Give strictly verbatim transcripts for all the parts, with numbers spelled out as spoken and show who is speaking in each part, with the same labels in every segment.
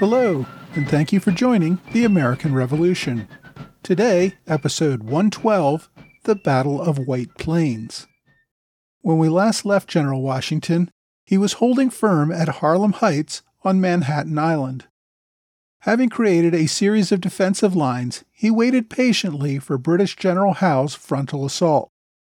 Speaker 1: Hello, and thank you for joining the American Revolution. Today, episode one twelve, The Battle of White Plains. When we last left General Washington, he was holding firm at Harlem Heights on Manhattan Island. Having created a series of defensive lines, he waited patiently for British General Howe's frontal assault.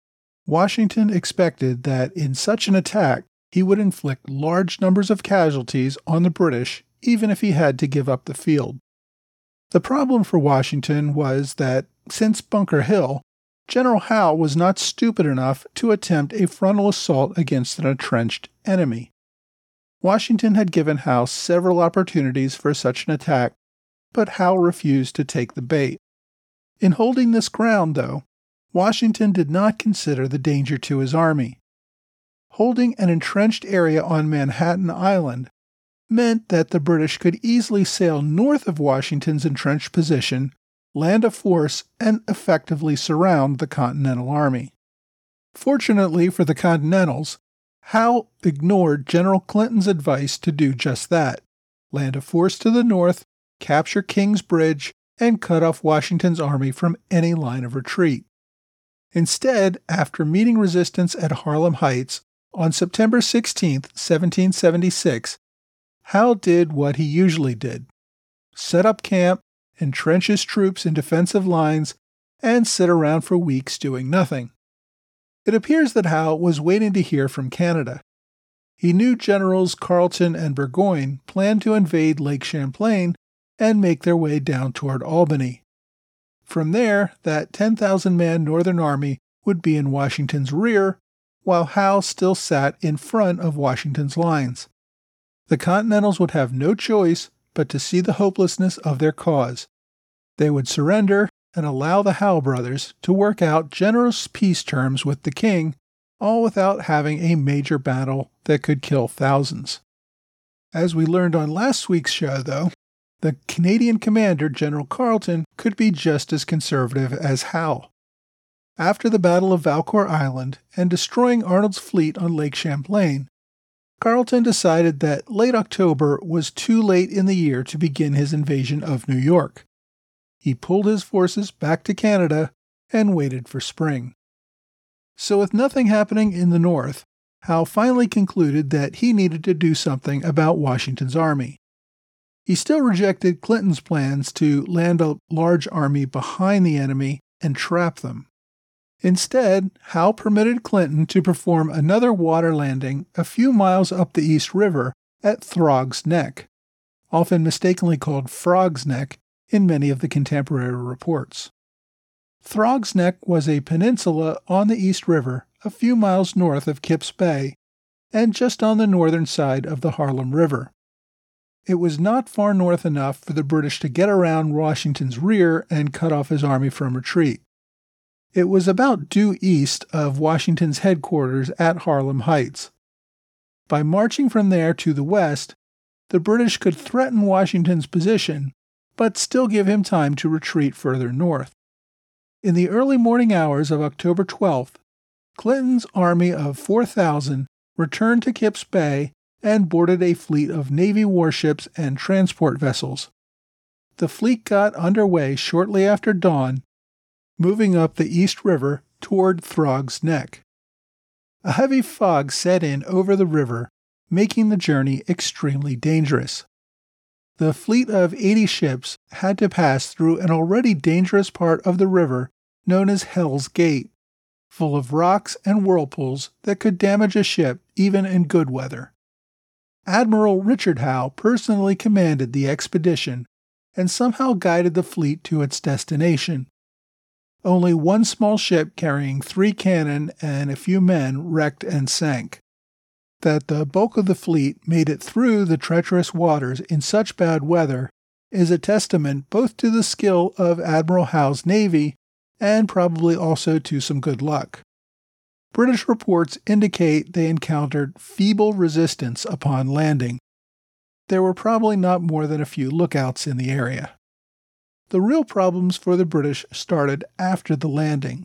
Speaker 1: Washington expected that in such an attack, he would inflict large numbers of casualties on the British, even if he had to give up the field. The problem for Washington was that, since Bunker Hill, General Howe was not stupid enough to attempt a frontal assault against an entrenched enemy. Washington had given Howe several opportunities for such an attack, but Howe refused to take the bait. In holding this ground, though, Washington did not consider the danger to his army. Holding an entrenched area on Manhattan Island meant that the British could easily sail north of Washington's entrenched position, land a force, and effectively surround the Continental Army. Fortunately for the Continentals, Howe ignored General Clinton's advice to do just that: land a force to the north, capture King's Bridge, and cut off Washington's army from any line of retreat. Instead, after meeting resistance at Harlem Heights on September sixteenth, seventeen seventy-six, Howe did what he usually did: set up camp, entrench his troops in defensive lines, and sit around for weeks doing nothing. It appears that Howe was waiting to hear from Canada. He knew Generals Carleton and Burgoyne planned to invade Lake Champlain and make their way down toward Albany. From there, that ten thousand man Northern Army would be in Washington's rear, while Howe still sat in front of Washington's lines. The Continentals would have no choice but to see the hopelessness of their cause. They would surrender and allow the Howe brothers to work out generous peace terms with the king, all without having a major battle that could kill thousands. As we learned on last week's show, though, the Canadian commander, General Carleton, could be just as conservative as Howe. After the Battle of Valcour Island and destroying Arnold's fleet on Lake Champlain, Carleton decided that late October was too late in the year to begin his invasion of New York. He pulled his forces back to Canada and waited for spring. So with nothing happening in the north, Howe finally concluded that he needed to do something about Washington's army. He still rejected Clinton's plans to land a large army behind the enemy and trap them. Instead, Howe permitted Clinton to perform another water landing a few miles up the East River at Throg's Neck, often mistakenly called Frog's Neck in many of the contemporary reports. Throg's Neck was a peninsula on the East River a few miles north of Kip's Bay and just on the northern side of the Harlem River. It was not far north enough for the British to get around Washington's rear and cut off his army from retreat. It was about due east of Washington's headquarters at Harlem Heights. By marching from there to the west, the British could threaten Washington's position, but still give him time to retreat further north. In the early morning hours of October twelfth, Clinton's army of four thousand returned to Kip's Bay and boarded a fleet of Navy warships and transport vessels. The fleet got underway shortly after dawn, moving up the East River toward Throg's Neck. A heavy fog set in over the river, making the journey extremely dangerous. The fleet of eighty ships had to pass through an already dangerous part of the river known as Hell's Gate, full of rocks and whirlpools that could damage a ship even in good weather. Admiral Richard Howe personally commanded the expedition and somehow guided the fleet to its destination. Only one small ship carrying three cannon and a few men wrecked and sank. That the bulk of the fleet made it through the treacherous waters in such bad weather is a testament both to the skill of Admiral Howe's navy and probably also to some good luck. British reports indicate they encountered feeble resistance upon landing. There were probably not more than a few lookouts in the area. The real problems for the British started after the landing.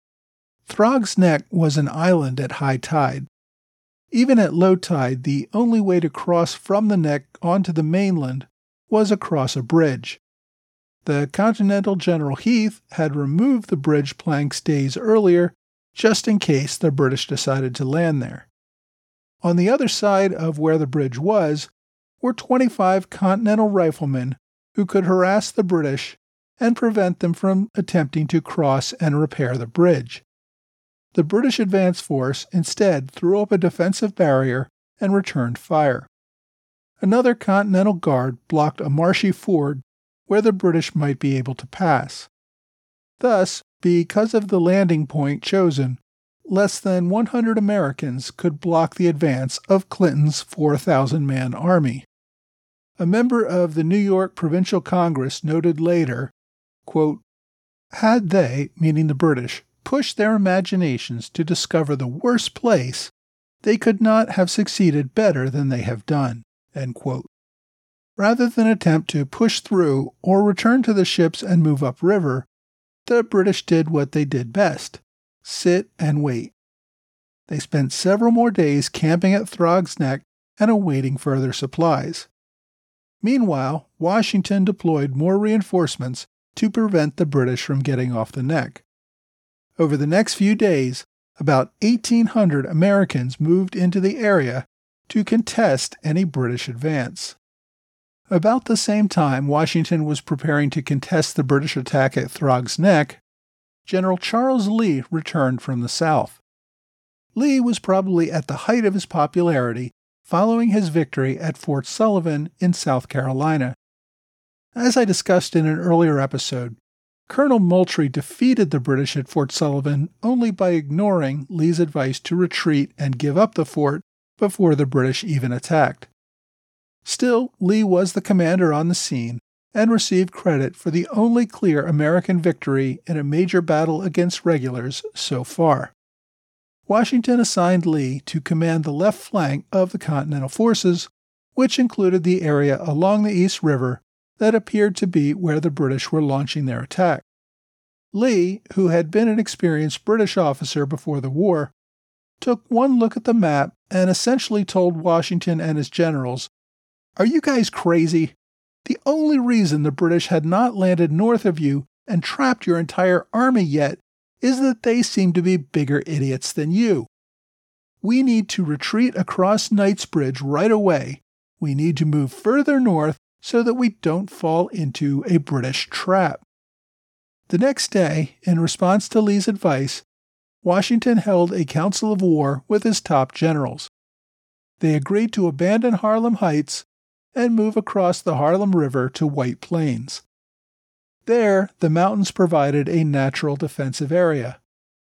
Speaker 1: Throg's Neck was an island at high tide. Even at low tide, the only way to cross from the neck onto the mainland was across a bridge. The Continental General Heath had removed the bridge planks days earlier, just in case the British decided to land there. On the other side of where the bridge was were twenty-five Continental riflemen who could harass the British and prevent them from attempting to cross and repair the bridge. The British advance force instead threw up a defensive barrier and returned fire. Another Continental Guard blocked a marshy ford where the British might be able to pass. Thus, because of the landing point chosen, less than one hundred Americans could block the advance of Clinton's four thousand man army. A member of the New York Provincial Congress noted later, quote, "Had they, meaning the British, pushed their imaginations to discover the worst place, they could not have succeeded better than they have done." End quote. Rather than attempt to push through or return to the ships and move upriver, the British did what they did best: sit and wait. They spent several more days camping at Throggs Neck and awaiting further supplies. Meanwhile, Washington deployed more reinforcements to prevent the British from getting off the neck. Over the next few days, about eighteen hundred Americans moved into the area to contest any British advance. About the same time Washington was preparing to contest the British attack at Throggs Neck, General Charles Lee returned from the South. Lee was probably at the height of his popularity following his victory at Fort Sullivan in South Carolina. As I discussed in an earlier episode, Colonel Moultrie defeated the British at Fort Sullivan only by ignoring Lee's advice to retreat and give up the fort before the British even attacked. Still, Lee was the commander on the scene and received credit for the only clear American victory in a major battle against regulars so far. Washington assigned Lee to command the left flank of the Continental forces, which included the area along the East River that appeared to be where the British were launching their attack. Lee, who had been an experienced British officer before the war, took one look at the map and essentially told Washington and his generals, "Are you guys crazy? The only reason the British had not landed north of you and trapped your entire army yet is that they seem to be bigger idiots than you. We need to retreat across Knightsbridge right away. We need to move further north so that we don't fall into a British trap." The next day, in response to Lee's advice, Washington held a council of war with his top generals. They agreed to abandon Harlem Heights and move across the Harlem River to White Plains. There, the mountains provided a natural defensive area.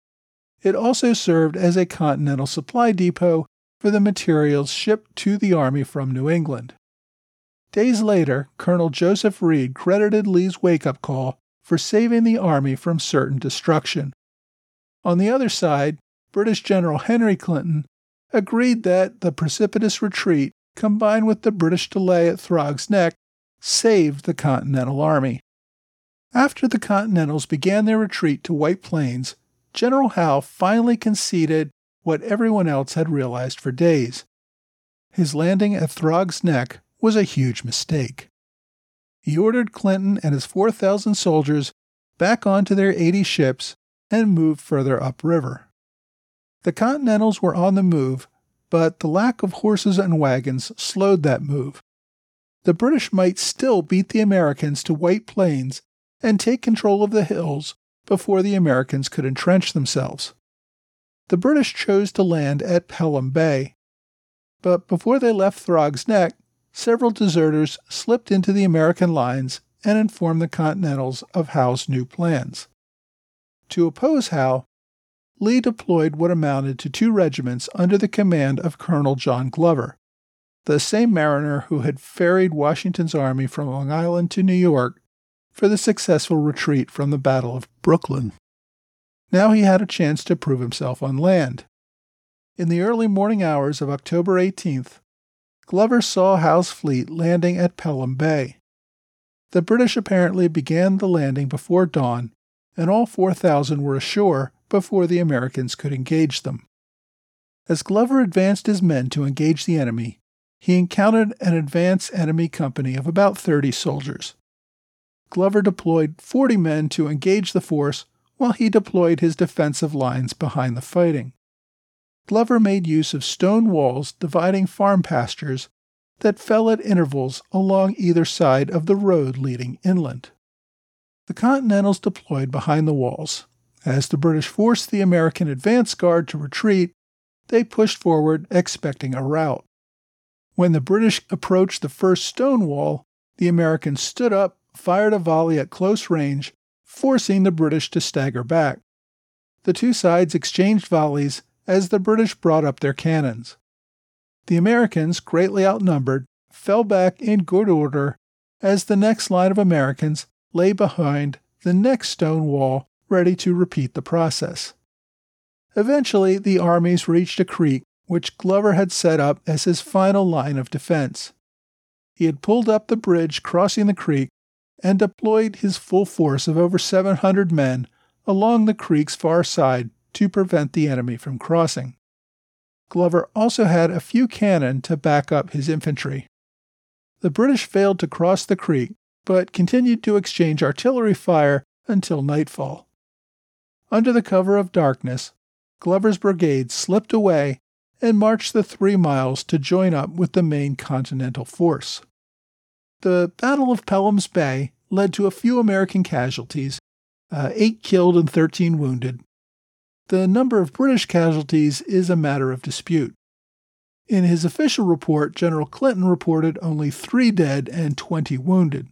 Speaker 1: It also served as a continental supply depot for the materials shipped to the Army from New England. Days later, Colonel Joseph Reed credited Lee's wake-up call for saving the Army from certain destruction. On the other side, British General Henry Clinton agreed that the precipitous retreat combined with the British delay at Throggs Neck saved the Continental Army. After the Continentals began their retreat to White Plains, General Howe finally conceded what everyone else had realized for days. His landing at Throggs Neck was a huge mistake. He ordered Clinton and his four thousand soldiers back onto their eighty ships and moved further upriver. The Continentals were on the move, but the lack of horses and wagons slowed that move. The British might still beat the Americans to White Plains and take control of the hills before the Americans could entrench themselves. The British chose to land at Pelham Bay. But before they left Throggs Neck, several deserters slipped into the American lines and informed the Continentals of Howe's new plans. To oppose Howe, Lee deployed what amounted to two regiments under the command of Colonel John Glover, the same mariner who had ferried Washington's army from Long Island to New York for the successful retreat from the Battle of Brooklyn. Now he had a chance to prove himself on land. In the early morning hours of October eighteenth, Glover saw Howe's fleet landing at Pelham Bay. The British apparently began the landing before dawn, and all four thousand were ashore before the Americans could engage them. As Glover advanced his men to engage the enemy, he encountered an advance enemy company of about thirty soldiers. Glover deployed forty men to engage the force while he deployed his defensive lines behind the fighting. Glover made use of stone walls dividing farm pastures that fell at intervals along either side of the road leading inland. The Continentals deployed behind the walls. As the British forced the American advance guard to retreat, they pushed forward expecting a rout. When the British approached the first stone wall, the Americans stood up, fired a volley at close range, forcing the British to stagger back. The two sides exchanged volleys as the British brought up their cannons. The Americans, greatly outnumbered, fell back in good order as the next line of Americans lay behind the next stone wall, ready to repeat the process. Eventually, the armies reached a creek which Glover had set up as his final line of defense. He had pulled up the bridge crossing the creek and deployed his full force of over seven hundred men along the creek's far side to prevent the enemy from crossing. Glover also had a few cannon to back up his infantry. The British failed to cross the creek, but continued to exchange artillery fire until nightfall. Under the cover of darkness, Glover's brigade slipped away and marched the three miles to join up with the main Continental force. The Battle of Pelham's Bay led to a few American casualties, uh, eight killed and thirteen wounded. The number of British casualties is a matter of dispute. In his official report, General Clinton reported only three dead and twenty wounded.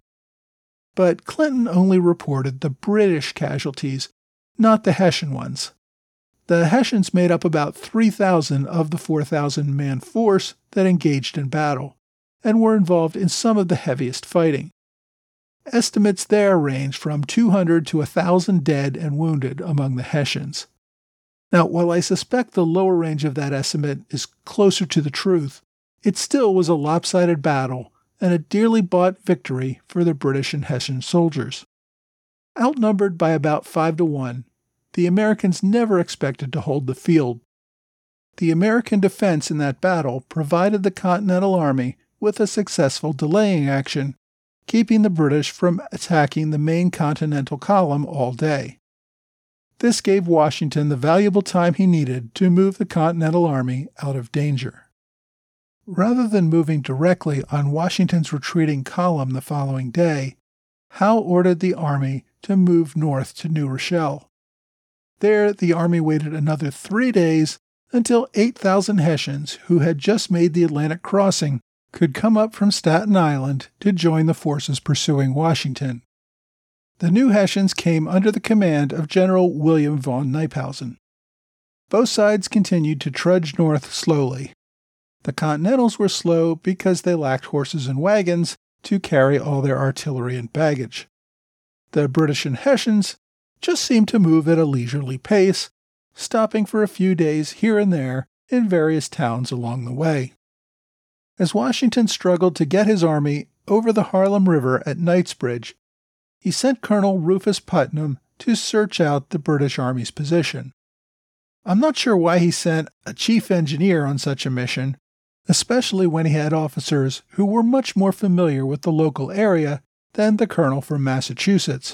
Speaker 1: But Clinton only reported the British casualties, not the Hessian ones. The Hessians made up about three thousand of the four thousand man force that engaged in battle, and were involved in some of the heaviest fighting. Estimates there range from two hundred to one thousand dead and wounded among the Hessians. Now, while I suspect the lower range of that estimate is closer to the truth, it still was a lopsided battle and a dearly bought victory for the British and Hessian soldiers. Outnumbered by about five to one, the Americans never expected to hold the field. The American defense in that battle provided the Continental Army with a successful delaying action, keeping the British from attacking the main Continental column all day. This gave Washington the valuable time he needed to move the Continental Army out of danger. Rather than moving directly on Washington's retreating column the following day, Howe ordered the army to move north to New Rochelle. There, the army waited another three days until eight thousand Hessians who had just made the Atlantic crossing could come up from Staten Island to join the forces pursuing Washington. The new Hessians came under the command of General William von Knyphausen. Both sides continued to trudge north slowly. The Continentals were slow because they lacked horses and wagons to carry all their artillery and baggage. The British and Hessians just seemed to move at a leisurely pace, stopping for a few days here and there in various towns along the way. As Washington struggled to get his army over the Harlem River at Knightsbridge, he sent Colonel Rufus Putnam to search out the British Army's position. I'm not sure why he sent a chief engineer on such a mission, especially when he had officers who were much more familiar with the local area than the colonel from Massachusetts.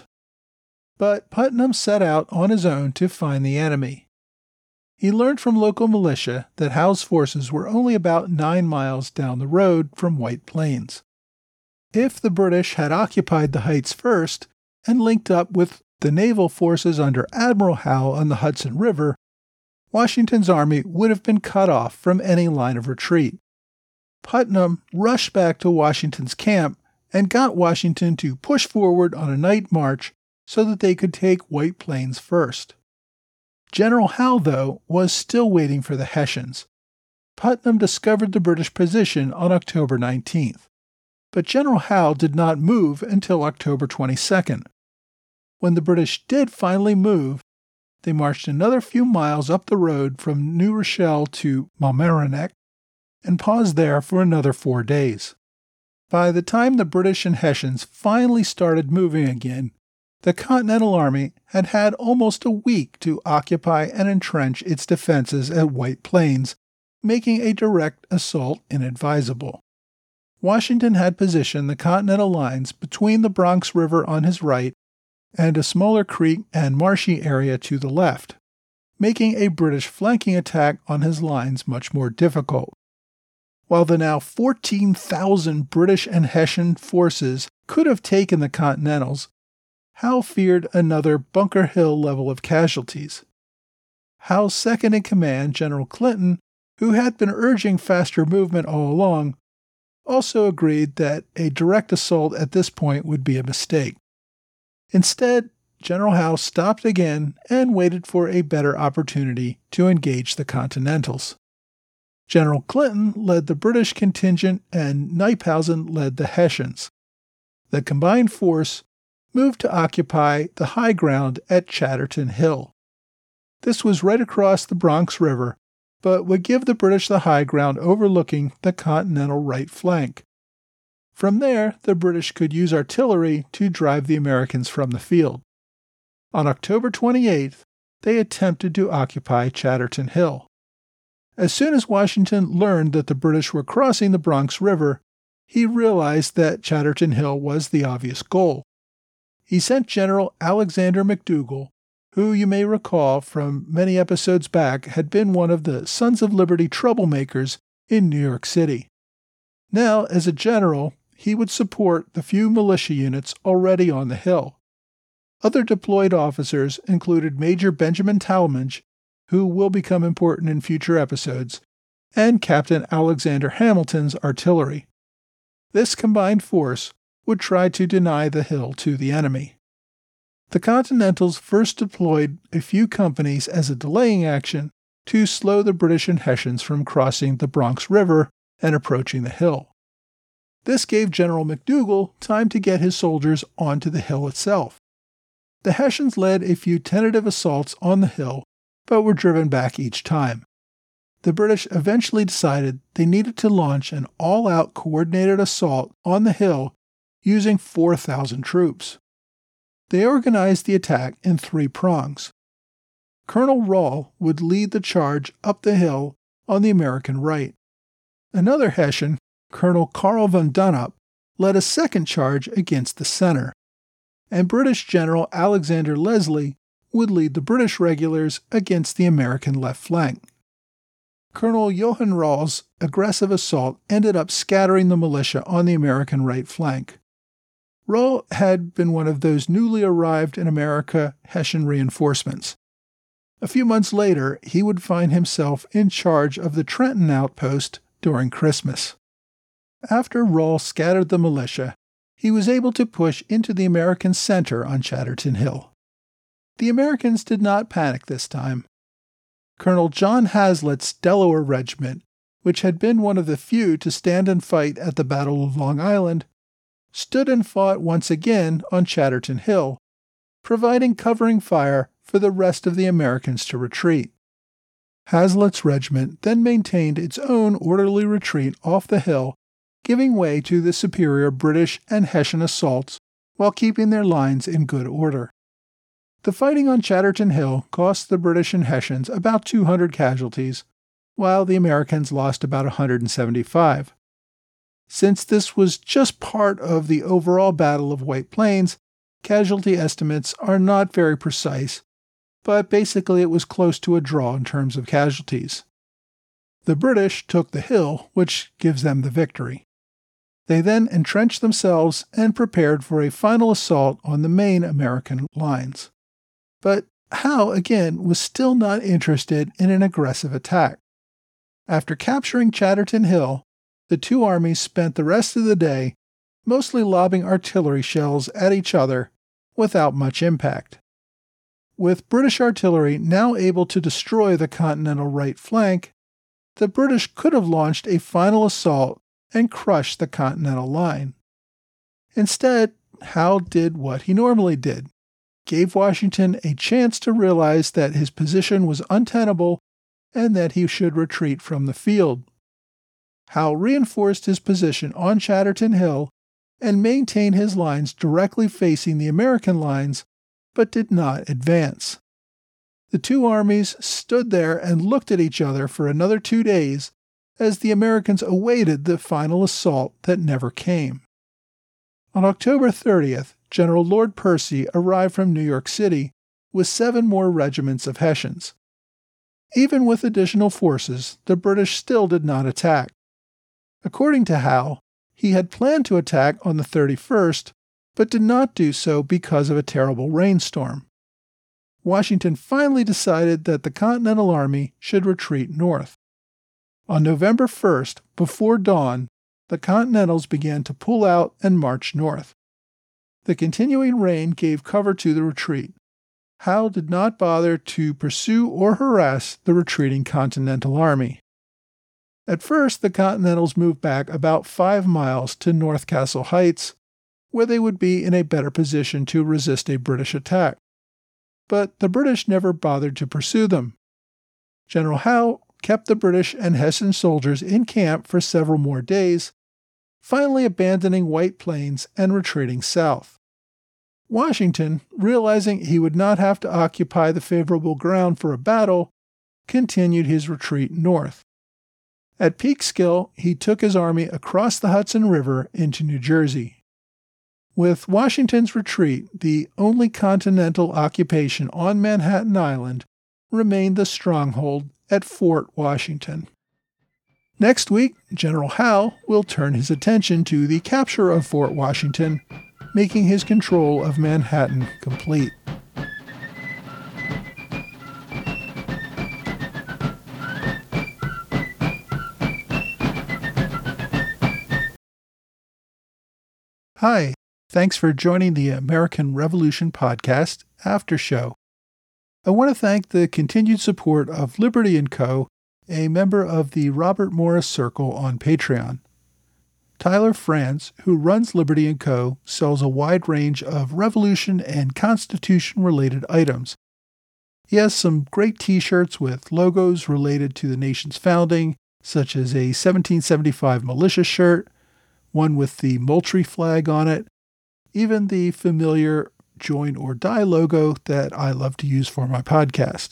Speaker 1: But Putnam set out on his own to find the enemy. He learned from local militia that Howe's forces were only about nine miles down the road from White Plains. If the British had occupied the heights first and linked up with the naval forces under Admiral Howe on the Hudson River, Washington's army would have been cut off from any line of retreat. Putnam rushed back to Washington's camp and got Washington to push forward on a night march so that they could take White Plains first. General Howe, though, was still waiting for the Hessians. Putnam discovered the British position on October nineteenth, but General Howe did not move until October twenty-second. When the British did finally move, they marched another few miles up the road from New Rochelle to Mamaroneck and paused there for another four days. By the time the British and Hessians finally started moving again, the Continental Army had had almost a week to occupy and entrench its defenses at White Plains, making a direct assault inadvisable. Washington had positioned the Continental lines between the Bronx River on his right and a smaller creek and marshy area to the left, making a British flanking attack on his lines much more difficult. While the now fourteen thousand British and Hessian forces could have taken the Continentals, Howe feared another Bunker Hill level of casualties. Howe's second-in-command, General Clinton, who had been urging faster movement all along, also agreed that a direct assault at this point would be a mistake. Instead, General Howe stopped again and waited for a better opportunity to engage the Continentals. General Clinton led the British contingent and Knyphausen led the Hessians. The combined force moved to occupy the high ground at Chatterton Hill. This was right across the Bronx River, but would give the British the high ground overlooking the Continental right flank. From there, the British could use artillery to drive the Americans from the field. On October twenty-eighth, they attempted to occupy Chatterton Hill. As soon as Washington learned that the British were crossing the Bronx River, he realized that Chatterton Hill was the obvious goal. He sent General Alexander McDougall, who you may recall from many episodes back had been one of the Sons of Liberty troublemakers in New York City. Now, as a general, he would support the few militia units already on the hill. Other deployed officers included Major Benjamin Talmadge, who will become important in future episodes, and Captain Alexander Hamilton's artillery. This combined force would try to deny the hill to the enemy. The Continentals first deployed a few companies as a delaying action to slow the British and Hessians from crossing the Bronx River and approaching the hill. This gave General McDougall time to get his soldiers onto the hill itself. The Hessians led a few tentative assaults on the hill, but were driven back each time. The British eventually decided they needed to launch an all-out coordinated assault on the hill using four thousand troops. They organized the attack in three prongs. Colonel Rahl would lead the charge up the hill on the American right. Another Hessian, Colonel Karl von Donop, led a second charge against the center, and British General Alexander Leslie would lead the British regulars against the American left flank. Colonel Johann Rahl's aggressive assault ended up scattering the militia on the American right flank. Rahl had been one of those newly arrived in America Hessian reinforcements. A few months later, he would find himself in charge of the Trenton outpost during Christmas. After Rahl scattered the militia, he was able to push into the American center on Chatterton Hill. The Americans did not panic this time. Colonel John Hazlett's Delaware Regiment, which had been one of the few to stand and fight at the Battle of Long Island, stood and fought once again on Chatterton Hill, providing covering fire for the rest of the Americans to retreat. Hazlett's regiment then maintained its own orderly retreat off the hill, giving way to the superior British and Hessian assaults while keeping their lines in good order. The fighting on Chatterton Hill cost the British and Hessians about two hundred casualties, while the Americans lost about one hundred seventy-five. Since this was just part of the overall Battle of White Plains, casualty estimates are not very precise, but basically it was close to a draw in terms of casualties. The British took the hill, which gives them the victory. They then entrenched themselves and prepared for a final assault on the main American lines. But Howe, again, was still not interested in an aggressive attack. After capturing Chatterton Hill, the two armies spent the rest of the day mostly lobbing artillery shells at each other without much impact. With British artillery now able to destroy the Continental right flank, the British could have launched a final assault and crushed the Continental line. Instead, Howe did what he normally did, gave Washington a chance to realize that his position was untenable and that he should retreat from the field. Howe reinforced his position on Chatterton Hill and maintained his lines directly facing the American lines, but did not advance. The two armies stood there and looked at each other for another two days as the Americans awaited the final assault that never came. On October thirtieth, General Lord Percy arrived from New York City with seven more regiments of Hessians. Even with additional forces, the British still did not attack. According to Howe, he had planned to attack on the thirty-first, but did not do so because of a terrible rainstorm. Washington finally decided that the Continental Army should retreat north. On November first, before dawn, the Continentals began to pull out and march north. The continuing rain gave cover to the retreat. Howe did not bother to pursue or harass the retreating Continental Army. At first, the Continentals moved back about five miles to North Castle Heights, where they would be in a better position to resist a British attack. But the British never bothered to pursue them. General Howe kept the British and Hessian soldiers in camp for several more days, finally abandoning White Plains and retreating south. Washington, realizing he would not have to occupy the favorable ground for a battle, continued his retreat north. At Peekskill, he took his army across the Hudson River into New Jersey. With Washington's retreat, the only continental occupation on Manhattan Island remained the stronghold at Fort Washington. Next week, General Howe will turn his attention to the capture of Fort Washington, making his control of Manhattan complete. Hi, thanks for joining the American Revolution Podcast After Show. I want to thank the continued support of Liberty and Co., a member of the Robert Morris Circle on Patreon. Tyler Franz, who runs Liberty and Co., sells a wide range of Revolution and Constitution-related items. He has some great t-shirts with logos related to the nation's founding, such as a seventeen seventy-five militia shirt, one with the Moultrie flag on it, even the familiar Join or Die logo that I love to use for my podcast.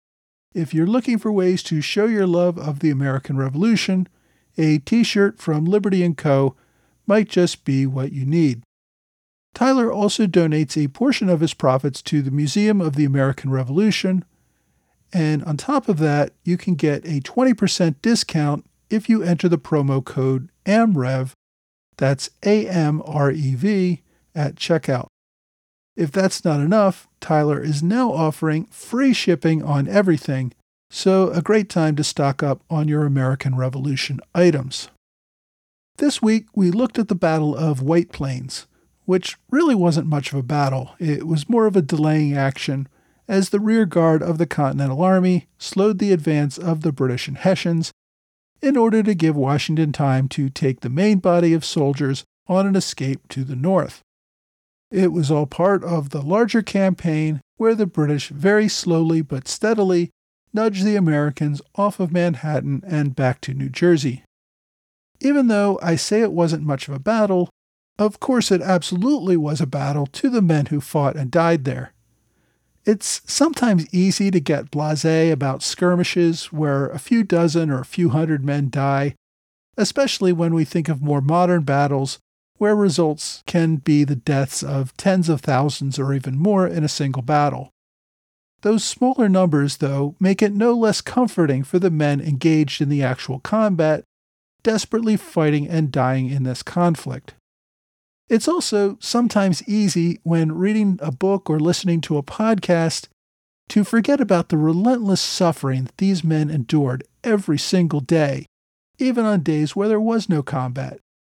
Speaker 1: If you're looking for ways to show your love of the American Revolution, a t-shirt from Liberty and Co. might just be what you need. Tyler also donates a portion of his profits to the Museum of the American Revolution, and on top of that, you can get a twenty percent discount if you enter the promo code AMREV, that's A M R E V, at checkout. If that's not enough, Tyler is now offering free shipping on everything, so a great time to stock up on your American Revolution items. This week, we looked at the Battle of White Plains, which really wasn't much of a battle. It was more of a delaying action, as the rear guard of the Continental Army slowed the advance of the British and Hessians in order to give Washington time to take the main body of soldiers on an escape to the north. It was all part of the larger campaign where the British very slowly but steadily nudged the Americans off of Manhattan and back to New Jersey. Even though I say it wasn't much of a battle, of course it absolutely was a battle to the men who fought and died there. It's sometimes easy to get blasé about skirmishes where a few dozen or a few hundred men die, especially when we think of more modern battles where results can be the deaths of tens of thousands or even more in a single battle. Those smaller numbers, though, make it no less comforting for the men engaged in the actual combat, desperately fighting and dying in this conflict. It's also sometimes easy when reading a book or listening to a podcast to forget about the relentless suffering that these men endured every single day, even on days where there was no combat.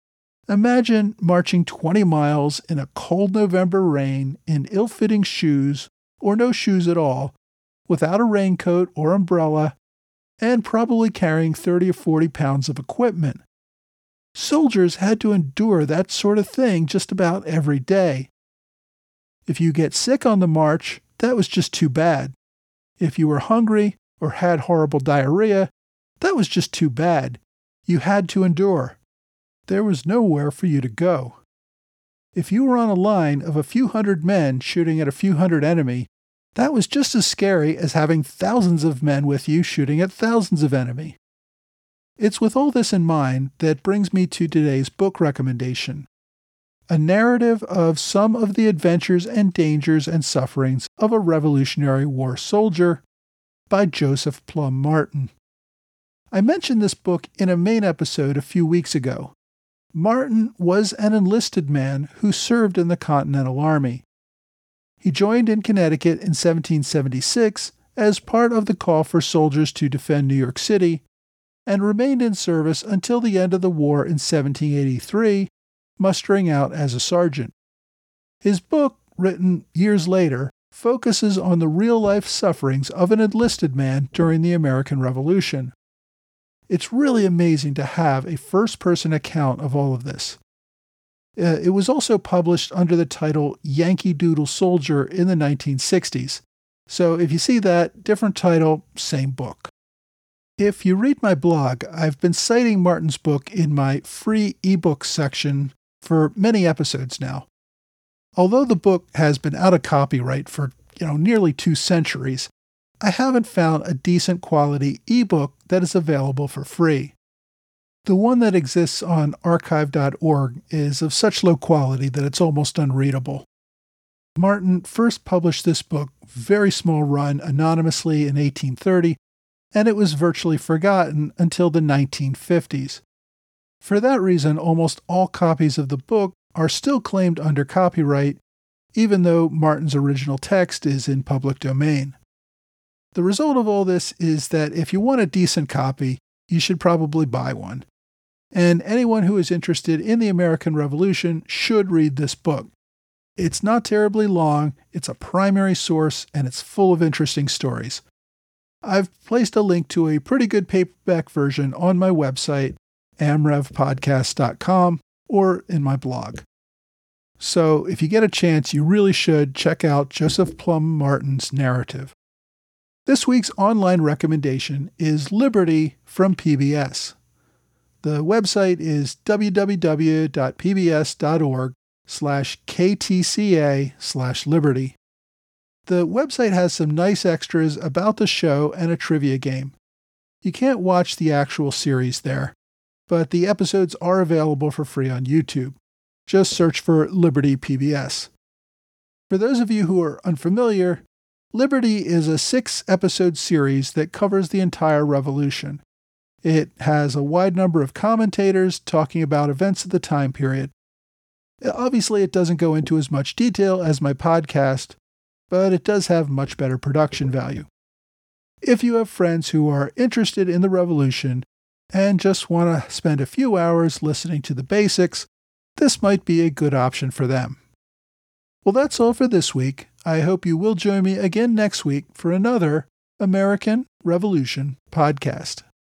Speaker 1: Imagine marching twenty miles in a cold November rain in ill-fitting shoes, or no shoes at all, without a raincoat or umbrella, and probably carrying thirty or forty pounds of equipment. Soldiers had to endure that sort of thing just about every day. If you get sick on the march, that was just too bad. If you were hungry or had horrible diarrhea, that was just too bad. You had to endure. There was nowhere for you to go. If you were on a line of a few hundred men shooting at a few hundred enemy, that was just as scary as having thousands of men with you shooting at thousands of enemy. It's with all this in mind that brings me to today's book recommendation, a narrative of some of the adventures and dangers and sufferings of a Revolutionary War soldier by Joseph Plum Martin. I mentioned this book in a main episode a few weeks ago. Martin was an enlisted man who served in the Continental Army. He joined in Connecticut in seventeen seventy-six as part of the call for soldiers to defend New York City, and remained in service until the end of the war in seventeen eighty-three, mustering out as a sergeant. His book, written years later, focuses on the real-life sufferings of an enlisted man during the American Revolution. It's really amazing to have a first-person account of all of this. Uh, it was also published under the title Yankee Doodle Soldier in the nineteen sixties. So if you see that, different title, same book. If you read my blog, I've been citing Martin's book in my free ebook section for many episodes now. Although the book has been out of copyright for, you know, nearly two centuries, I haven't found a decent quality ebook that is available for free. The one that exists on archive dot org is of such low quality that it's almost unreadable. Martin first published this book, very small run, anonymously in eighteen thirty, and it was virtually forgotten until the nineteen fifties. For that reason, almost all copies of the book are still claimed under copyright, even though Martin's original text is in public domain. The result of all this is that if you want a decent copy, you should probably buy one. And anyone who is interested in the American Revolution should read this book. It's not terribly long, it's a primary source, and it's full of interesting stories. I've placed a link to a pretty good paperback version on my website, amrev podcast dot com, or in my blog. So if you get a chance, you really should check out Joseph Plum Martin's narrative. This week's online recommendation is Liberty from P B S. The website is w w w dot p b s dot org slash k t c a slash liberty. The website has some nice extras about the show and a trivia game. You can't watch the actual series there, but the episodes are available for free on YouTube. Just search for Liberty P B S. For those of you who are unfamiliar, Liberty is a six-episode series that covers the entire Revolution. It has a wide number of commentators talking about events of the time period. Obviously, it doesn't go into as much detail as my podcast, but it does have much better production value. If you have friends who are interested in the Revolution and just want to spend a few hours listening to the basics, this might be a good option for them. Well, that's all for this week. I hope you will join me again next week for another American Revolution podcast.